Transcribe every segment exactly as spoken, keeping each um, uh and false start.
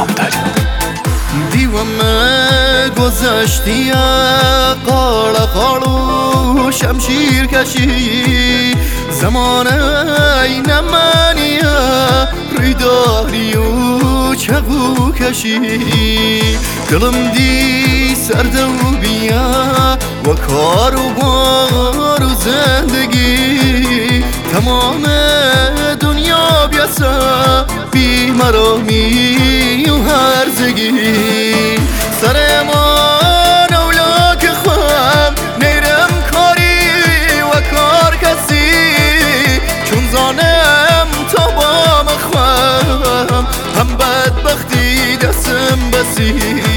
داری دیوامه گذشتی قالا قالو شمشیر کشی زمانه این منیه ریداری و چقو کشی دلم دی سرده و بیا و کار و بار و زندگی تمام دنیا بیاسا بیمرامی و هرزگی سر من اولا که خواهم نیرم کاری و کار کسی چون زانم تا با مخواهم هم بدبختی دستم بسی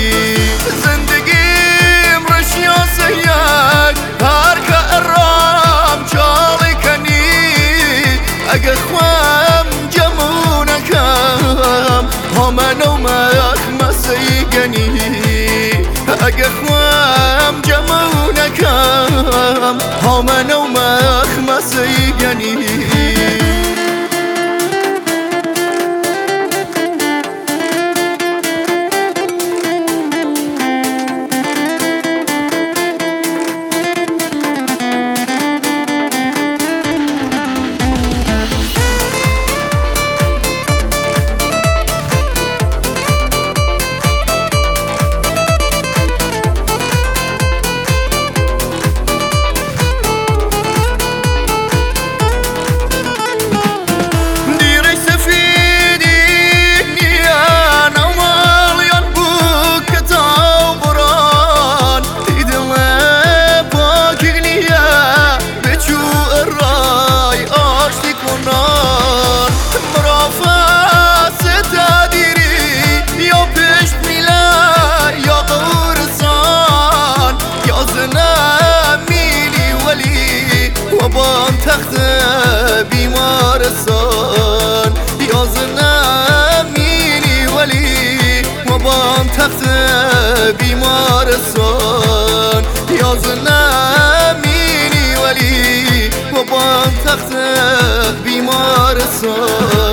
زندگیم رشیاس یک هر که ارام چالی کنی اگه خواهم جمعو نکم همه نومک مسی گنی اگه خواهم جمعو نکم همه نومک مسی گنی بان تخت بیمارستان یازنه میری ولی و بان تخت بیمارستان یازنه میری ولی و بان تخت بیمارستان